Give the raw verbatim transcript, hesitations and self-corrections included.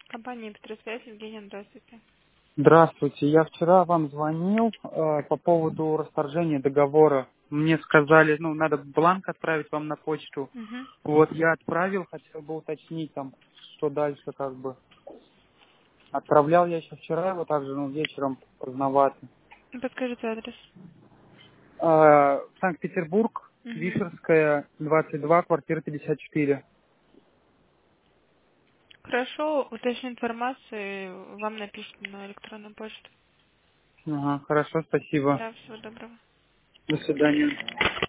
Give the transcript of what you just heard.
Компания «Петросвязь», Евгения, здравствуйте. Здравствуйте. Я вчера вам звонил э, по поводу расторжения договора. Мне сказали, ну, надо бланк отправить вам на почту. Угу. Вот, я отправил, хотел бы уточнить там, что дальше как бы. Отправлял я еще вчера, его также, ну, вечером поздновато. Подскажите адрес. Э, Санкт-Петербург, Угу. Вишерская, двадцать два, квартира пятьдесят четыре. Хорошо, уточню информацию, вам напишут на электронную почту. Ага, хорошо, спасибо. Да, всего доброго. До свидания.